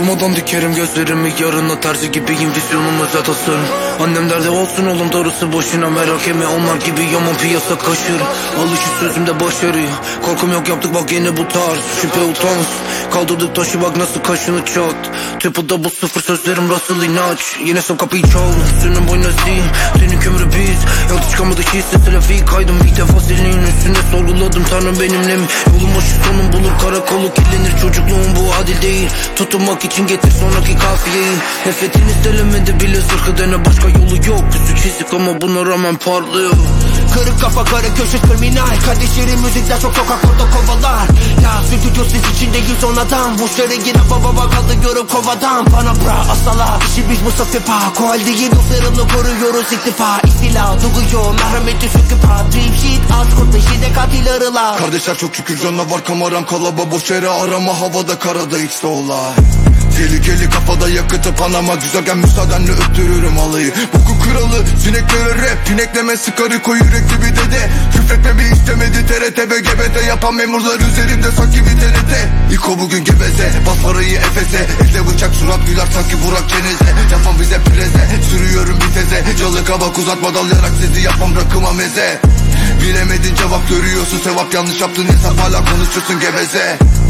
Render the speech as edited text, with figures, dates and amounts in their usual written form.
Durmadan dikerim gözlerimi yarına, terzi gibiyim vizyonum özel tasarım. Annem derdi olsun oğlum doğrusu boşuna, merak etme onlar gibi yaman piyasa kaşır. Alışır sözümde başarıyor, korkum yok yaptık bak yine bu tarz. Şüphe utanç, kaldırdık taşı bak nasıl kaşını çat. Triple bu sıfır sözlerim Russell inanç. Yine son kapıyı çal, üstünün boynuna zil. Senin kömürü biz, yanlış çıkamadı hisse trafiği kaydım. İlk defa senin üstünde sorguladım, tanrım benimle mi? Yolun başı sonun bulur, karakolu kirlenir. Çocukluğum bu adil değil, tutunmak için getir sonraki kafiyeyi. Nefretiniz delemedi bile zırhı dene, başka yolu yok. Üstü çizik ama buna rağmen parlıyor. Kırık kafa kara köşe kriminal, kardeşlerim müzikler çok sokaklarda kovalar. Ya stüdyo ses içinde 110 adam, muşları yine baba kalıyorum kovadan. Bana bra asala, işimiz bu safipa, koal değil dostlarımla koruyoruz iktifa. İstila duyuyor merhameti söküp ha, dream shit az kurt peşinde katil arılar. Kardeşler çok şükür canavar kameram kalaba, boş yere arama havada karada içte olay. Tehlikeli kafada yakıtı Panama, güzelken müsaadenle öttürürüm alayı. Boku kralı sineklere rap, pinekleme sıkarı koyu yürekli bir dede. Küfretmemi istemedi TRT ve GBT, yapan memurlar üzerimde sanki bir TRT. İko bugün geveze, bas parayı Efes'e, elde bıçak surat güler sanki Burak Ceneze. Yapan bize preze, sürüyorum viteze, calı kabak uzatma dalayarak sizi yapmam rakıma meze. Bilemedin cevap görüyorsun sevap, yanlış yaptın hesap hala konuşuyorsun geveze.